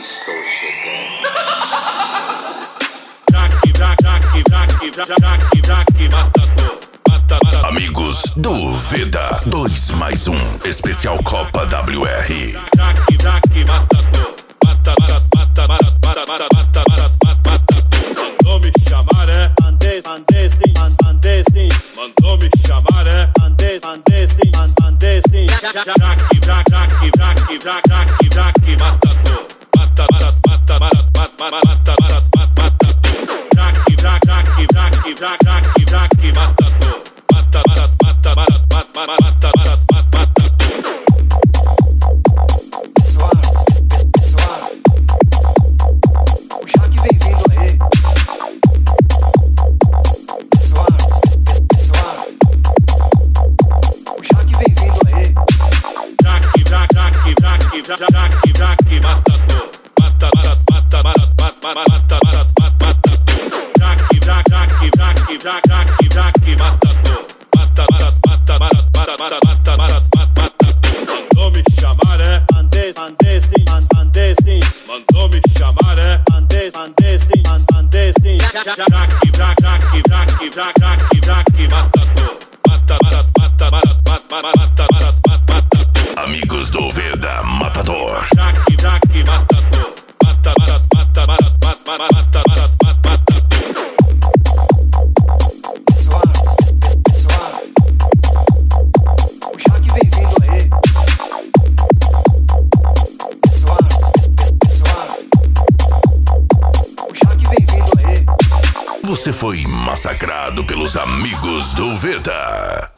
Estou chegando. Amigos do Veda 2 mais 1 Especial Copa WR. Mandou me chamar, é? Andei sim, andei sim. Mandou me chamar, é? Andei sim, andei sim. Jaque, matador. Jaque, matador. Pessoal, o Jaque vem vindo aí. Pessoal, o Jaque vem vindo aí. Jaque, matador. Jaque, matador. Mandou me chamar, é? Andei sim, andei sim. Mandou me chamar, é? Andei sim, andei sim. Jaque, matador. Amigos do Veda Matador. Jaque, matador. Pessoal, o Jaque vem vindo aí. Pessoal, o Jaque vem vindo aí. Você foi massacrado pelos amigos do Veda.